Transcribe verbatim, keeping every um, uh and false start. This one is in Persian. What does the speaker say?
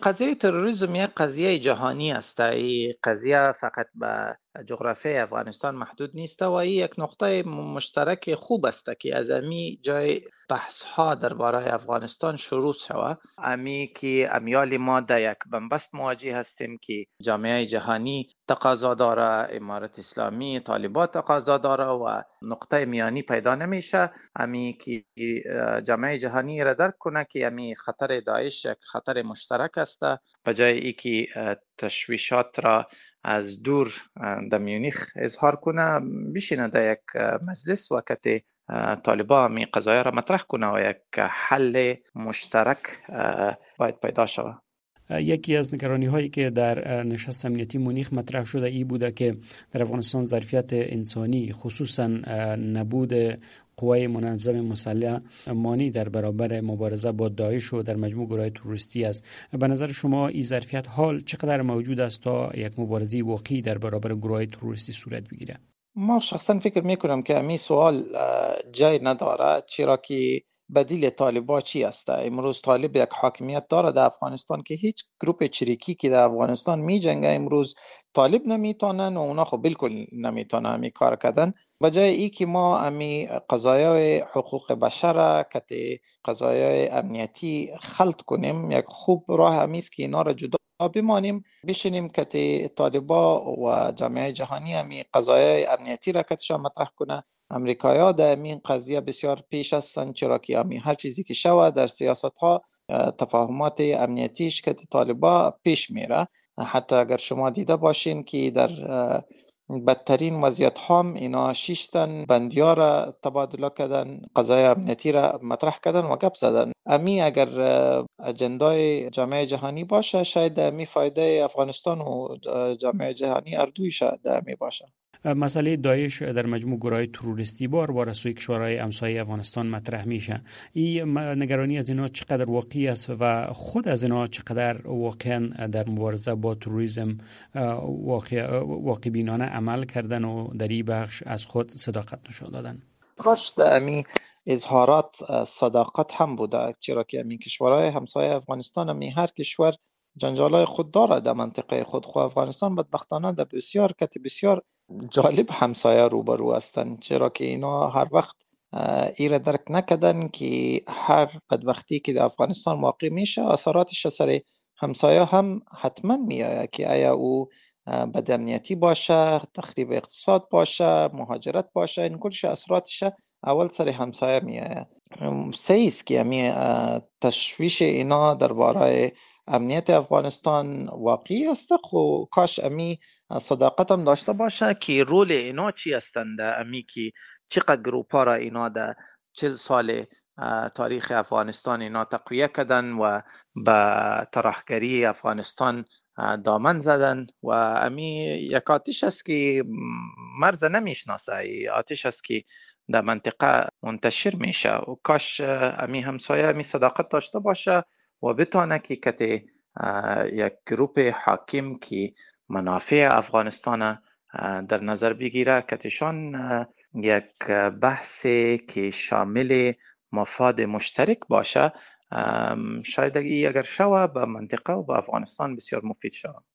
قضیه تروریسم یک قضیه جهانی است. این قضیه فقط به جغرافیای افغانستان محدود نیست و این یک نقطه مشترک خوب است که از امی جای بحث ها درباره افغانستان شروع شود. امی که امیال ما در یک بنبست مواجه هستیم که جامعه جهانی تقاضا داره، امارت اسلامی، طالبان تقاضا داره و نقطه میانی پیدا نمیشه. امی که جامعه جهانی را درک کنه که امی خطر داعش یک خطر مشترک است، به جای اینکه تشویشات را از دور در میونیخ اظهار کنه، بشینه در یک مجلس وقت طالبان می قضایه را مطرح کنه و یک حل مشترک باید پیدا شود. یکی از نگرانی هایی که در نشست امنیتی مونیخ مطرح شده ای بوده که در افغانستان ظرفیت انسانی خصوصا نبود قوای منظم مسلح مانی در برابر مبارزه با داعش و در مجموع گروه‌های تروریستی است. به نظر شما این ظرفیت حال چقدر موجود است تا یک مبارزه واقعی در برابر گروه‌های تروریستی صورت بگیره؟ ما شخصا فکر میکنم که امی سوال جای نداره، چرا که بدیل طالبان چی است؟ امروز طالب یک حاکمیت داره در افغانستان که هیچ گروپ چریکی که در افغانستان می جنگه امروز طالب نمیتونن و اونا خب بالکل نمیتونن امی کار کردن. بجای ای که ما امی قضایای حقوق بشر کتی قضایای امنیتی خلط کنیم، یک خوب راه امیست که اینا را جدا بمانیم، بشینیم کتی طالبا و جامعه جهانی امی قضایای امنیتی را کتشان مطرح کنه. امریکایی‌ها در این قضیه بسیار پیش هستند، چرا که امی هر چیزی که شود در سیاست ها تفاهمات امنیتیش که طالبا پیش میره. حتی اگر شما دیده باشین که در بدترین وضعیت هم اینا شش تن بندی‌ها را تبادله کردن، قضای امنیتی را مطرح کردن و گپ زدن. امی اگر اجندای جامعه جهانی باشه، شاید امی فایده افغانستان و جامعه جهانی اردویش در امی باشه. مسئله داعش در مجموع گروه‌های تروریستی بار بار از سوی کشورهای همسایه افغانستان مطرح میشه. این نگرانی از اینا چقدر واقعی است و خود از اینا چقدر واقعا در مبارزه با تروریسم واقع واقع بینانه عمل کردن و در این بخش از خود صداقت نشان دادن؟ کاش در امی اظهارات صداقت هم بوده، چرا که امی کشورهای همسایه افغانستان امی هر کشور جنجالای خود داره در منطقه خود. خو افغانستان بدبختانه در بسیار کتی بسیار جالب همسایه روبرو هستند، چرا که اینا هر وقت ایره درک نکردن که هر بدبختی که در افغانستان واقع میشه اثراتش سر همسایه هم حتما میآید، که آیا او بد امنیتی باشه، تخریب اقتصاد باشه، مهاجرت باشه، این کلش اثراتش اول سر همسایه میآید. سیست که امی تشویش اینا درباره امنیت افغانستان واقعی است. خو کاش امی صداقت هم داشته باشه که رول اینا چی هستند، امی که چقدر گروپا را اینا در چل سال تاریخ افغانستان اینا تقویه کردن و به ترحگری افغانستان دامن زدن و امی یک آتش است که مرز نمیشناسه، آتش است که در منطقه منتشر میشه و کاش امی همسایه امی صداقت داشته باشه و بتانه که کتی یک گروپ حاکم که منافع افغانستان در نظر بگیره، کتشان یک بحثی که شامل مفاد مشترک باشه، شاید اگر شوه به منطقه و به افغانستان بسیار مفید شوه.